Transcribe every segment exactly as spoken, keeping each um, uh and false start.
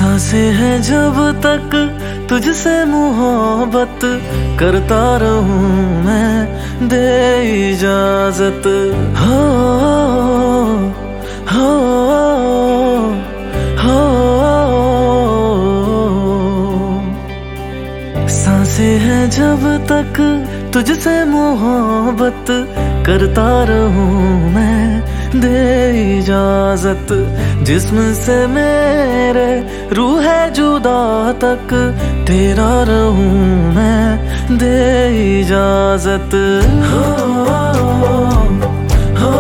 सांसें हैं जब तक तुझसे मोहब्बत करता रहूं मैं, दे इजाजत। हो हो हो सांसें हैं जब तक तुझसे मोहब्बत करता रहूं मैं, दे इजाजत। जिस्म से मेरे रूह है जुदा तक तेरा रहूं मैं, दे इजाजत। हो हो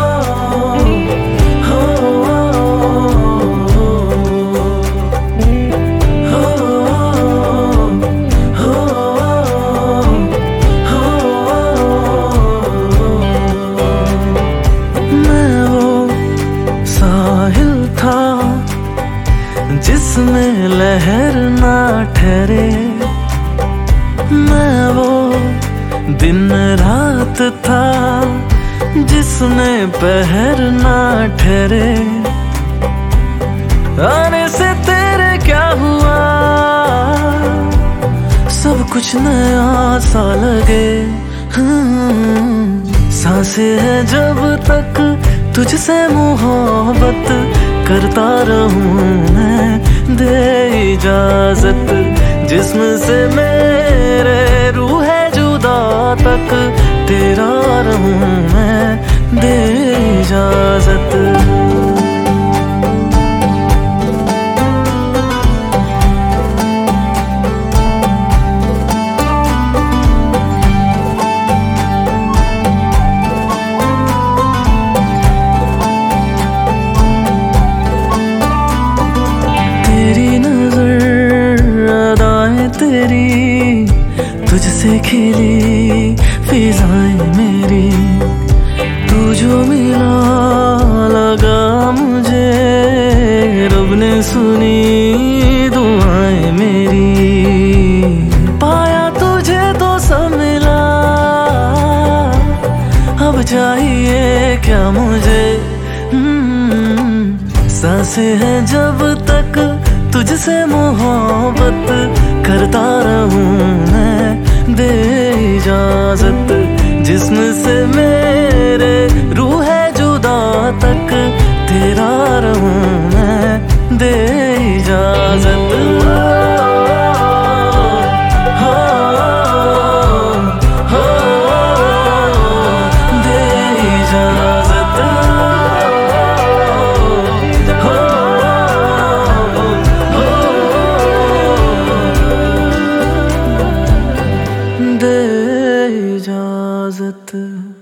जिसमें लहर ना ठहरे, मैं वो दिन रात था जिसमें पहर ना ठहरे। आने से तेरे क्या हुआ, सब कुछ नया सा लगे। सांसें है जब तक तुझसे मोहब्बत करता रहूं मैं, दे इजाजत। जिस्म से मेरे रूह है जुदा तक तेरा रहूं मैं, दे इजाजत। तेरी तुझसे खिली फिजाएं मेरी, तू जो मिला लगा मुझे, रब ने सुनी दुआएं मेरी। पाया तुझे तो सब मिला, अब चाहिए क्या मुझे। सांसें हैं जब तक तुझसे मोहब्बत करता रहूं मैं, दे इजाजत। जिस्म से मेरे रूह है जुदा तक तेरा रहूं मैं, दे इजाजत। दे इजाजत।